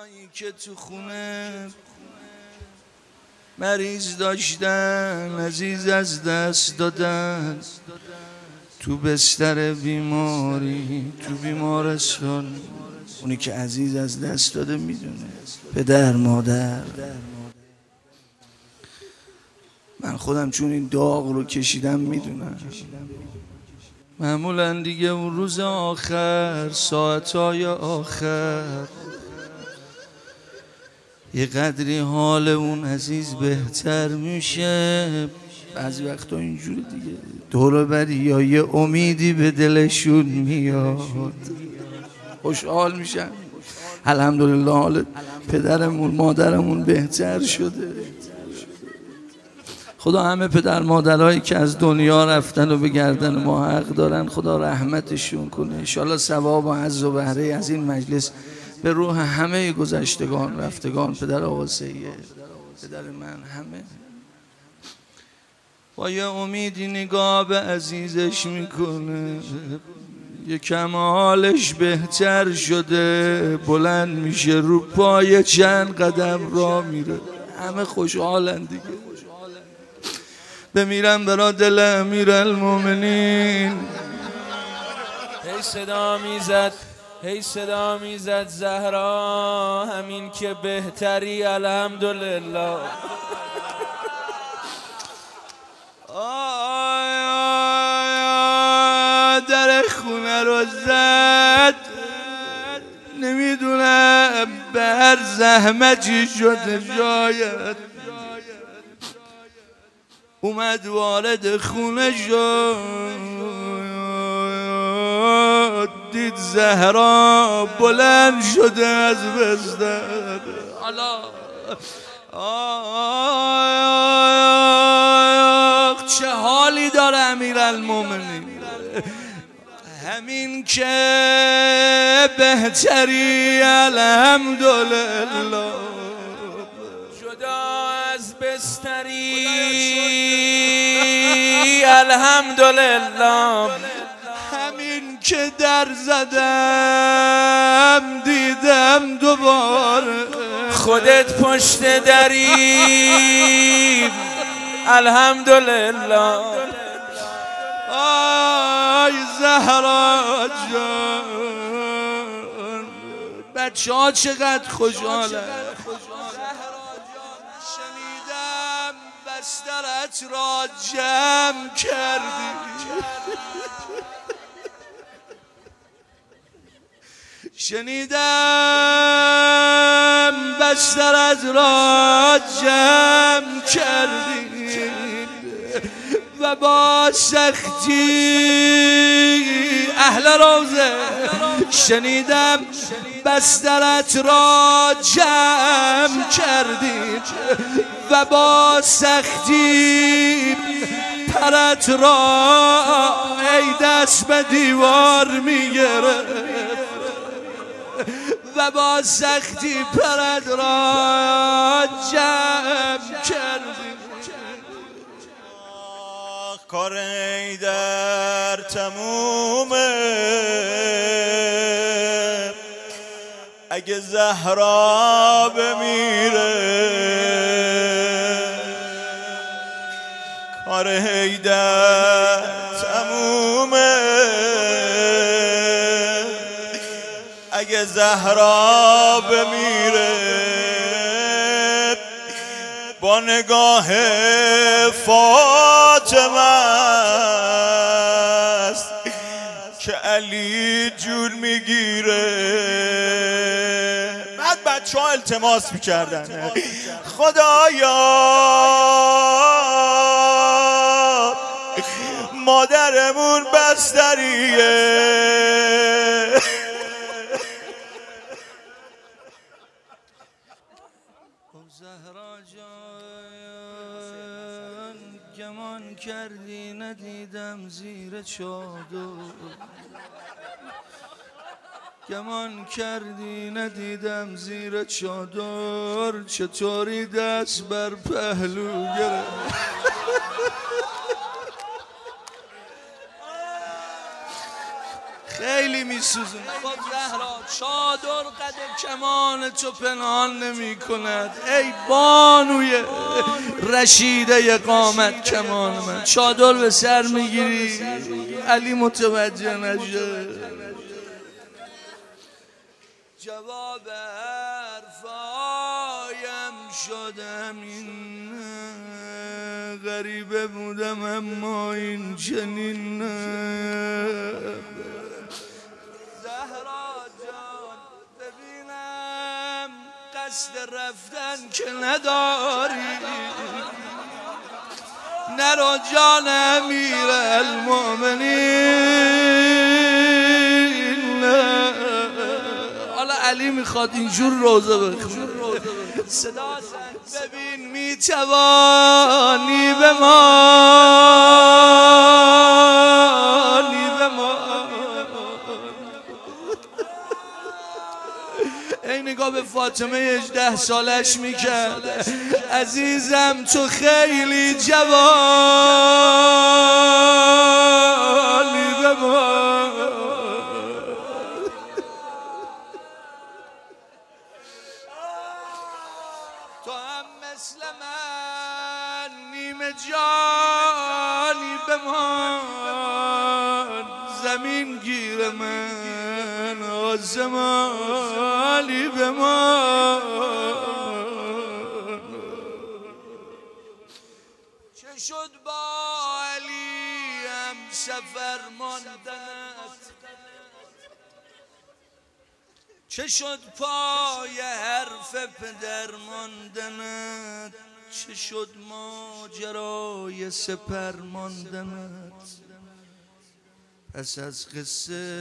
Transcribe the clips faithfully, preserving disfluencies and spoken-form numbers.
اونایی که تو خونه مریض داشتن، عزیز از دست دادن، تو بستر بیماری، تو بیمارستان. اونی که عزیز از دست داده میدونه، پدر مادر. من خودم چون این داغ رو کشیدم میدونم. معمولا دیگه اون روز آخر، ساعتهای آخر، یه قدری حال اون عزیز بهتر میشه. بعضی وقتا اینجوری دیگه دور بری یا یه امیدی به دلشون میاد، خوشحال میشن. الحمدلله حال پدرمون مادرمون بهتر شده. خدا همه پدر مادرهایی که از دنیا رفتن و به گردن ما حق دارن خدا رحمتشون کنه. انشالله ثواب و عز و بهره از این مجلس به روح همه گذشتگان رفتگان، پدر آقا سید، پدر من، همه. با یه امیدی نگاه به عزیزش میکنه، یه کم حالش بهتر شده، بلند میشه رو پای چند قدم را میره. همه خوشحالن دیگه. بمیرم برا دل امیرالمومنین. هی صدا میزد هی صدا میزد زهرا، همین که بهتری الحمدلله. در خونه رو زد، نمیدونم به هر زحمتی شده شاید اومد وارد خونه شد، دید زهرا بلند شده از بستر. آه چه حالی داره امیرالمومنین. همین که بهتری الحمدلله، جدا از بستری الحمدلله. همین که در زدم دیدم دوباره، خودت پشت دری الحمدلله. آی زهرا جان، بچه ها چقدر خوشحالن. شنیدم بسترت را جمع کردی، شنیدم بسترت را جمع کردی و با سختی اهل روزه. شنیدم بسترت را جمع کردی و با سختی پرت را ای دست به دیوار میگرفت و با سختی پرت را جمع کردی. کار در تمومه، اگه زهرا بمیره. کار در تمومه، اگه زهرا بمیره. با نگاه فاطمه است که علی جون میگیره. بعد بچه ها التماس میکردن خدایا مادرمون بستریه. زهرا جان گمان کردی ندیدم زیر چادر، گمان کردی ندیدم زیر چادر، چطوری دست بر پهلو گرفت. خیلی میسوزون. خب زهرا چادر قد کمان تو پنهان نمی کند ای بانوی رشیده قامت کمان من. چادر به سر میگیری علی متوجه نشه. جواب حرفایم شدم این غریبه بودم اما این چنین زهرا جان ببینم قصد رفتن که نداری نرو جان امیر المؤمنین. حالا علی میخواد اینجور روزه بخونه صدا ببین میتوانی به ما نی به ما ای نگاه به فاطمه هجده سالش میکرد عزیزم تو خیلی جوانی به ما. تو هم مثل من نیمه جانی بمان زمین گیر من آسمانی بمان. چه شد با علیم سفر ماندنت چه شد پای حرف پدر ماندنت چه شد ماجرای سپر ماندنت پس از قصه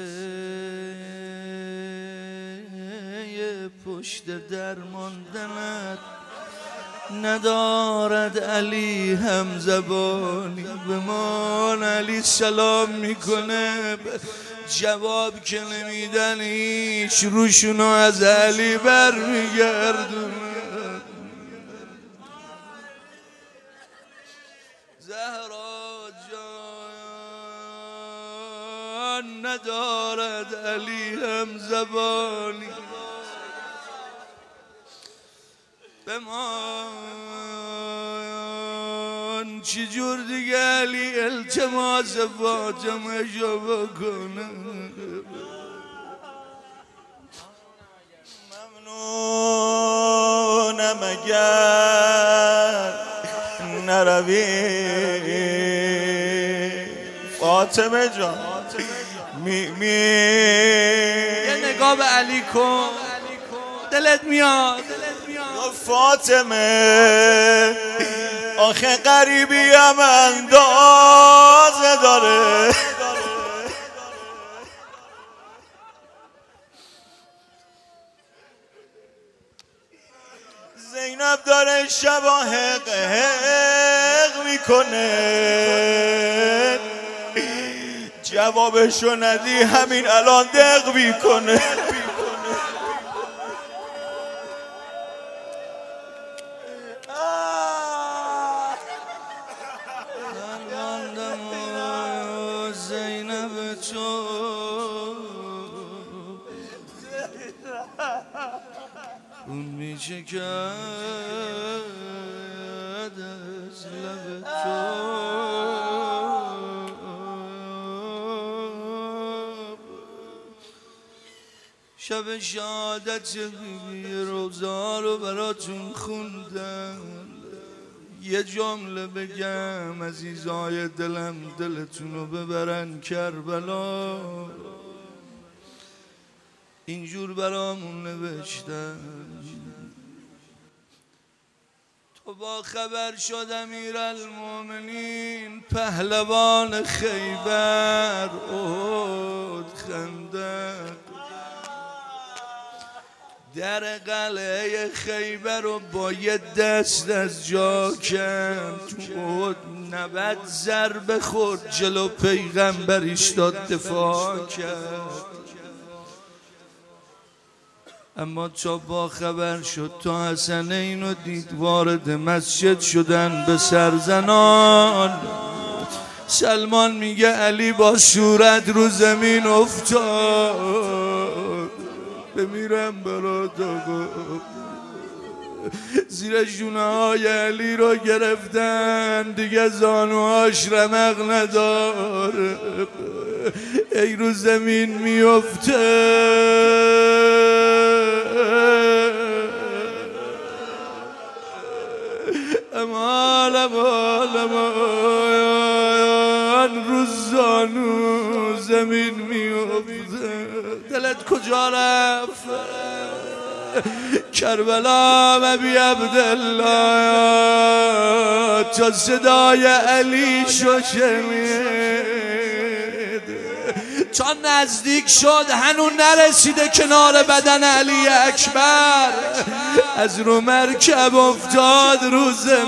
پشت در ماندنت ندارد علی هم زبانی به من. علی سلام میکنه جواب که نمیدن هیچ روشونو از علی برمیگردونه. زهرا جان ندارد علی هم زبانی به من. چی جور دیگه علی التماس فاطمه شو بکنه. ممنونم اگر نروی فاطمه جان می می یه نگاه به علی کن دلت میاد فاطمه آخه غریبی هم اندازه داره. زینب داره شبا حق حق میکنه جوابشو ندی همین الان دق میکنه. زینب تو اون میشه که از لب تو شب شهادت بیبی روزا رو براتون خوندم. یه جمله بگم عزیزای دلم دلتون رو ببرن کربلا. اینجور برامون نوشتم تو با خبر شد امیرالمومنین پهلوان خیبر احد خندق در قلعه خیبر رو با یه دست از جا کن تو احد نود ضربه خورد جلو پیغمبریش داد دفاع کرد. اما تا با خبر شد تا حسنین و دید وارد مسجد شدن به سرزنان سلمان میگه علی با صورت رو زمین افتاد. بمیرم برات آقا. زیر شونه های علی رو گرفتن، دیگه زانوهاش رمق نداره. ای رو زمین میفته. امان امان امان رو زانو زمین میفته. دلت کجا رفت کربلا ابی عبدالله؟ تا صدای علی شو شنید، تا نزدیک شد هنوز نرسیده کنار بدن علی اکبر، از رو مرکب افتاد رو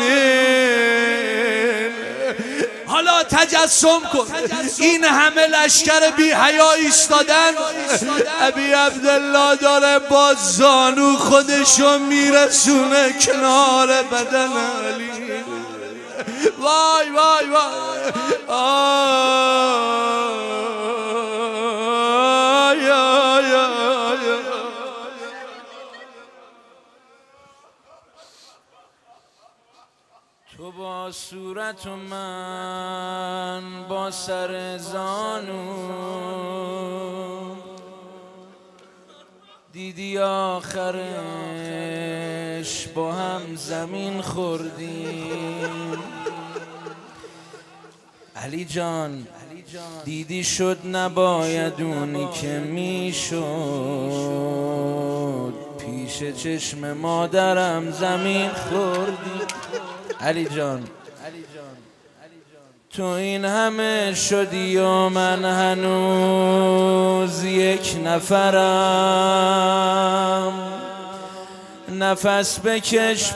زمین. حالا تجسم کن این همه لشکر بی حیا ایستادن، ابی عبدالله داره با زانو خودشو میرسونه کنار بدن علی. وای وای وای آی آی آی. تو با صورت و من با سر زانو، دیدی آخرش با هم زمین خوردیم. علی جان دیدی شد نباید اونی که میشد، پیش چشم مادرم زمین خوردی. علی جان تو این همه شدی و من هنوز یک نفرم. نفس بکش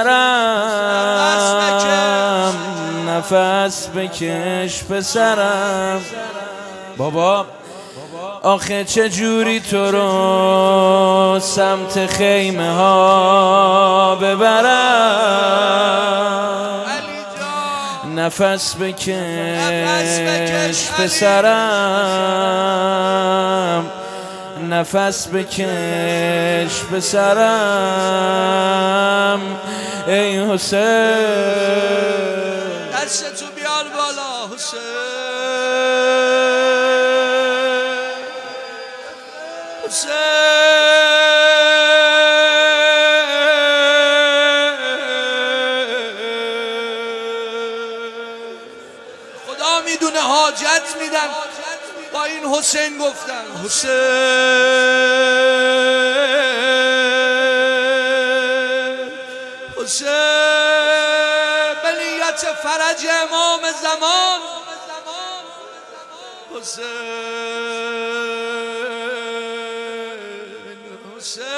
پسرم، نفس بکش پسرم. بابا آخه چه جوری تو رو سمت خیمه ها ببرم؟ نفس بکش پسرم، نفس بکش پسرم. ای حسین دستتو بیار بالا حسین. خدا میدونه حاجت میدن با این حسین گفتن. حسین حسین به نیت فرج امام زمان. حسین حسین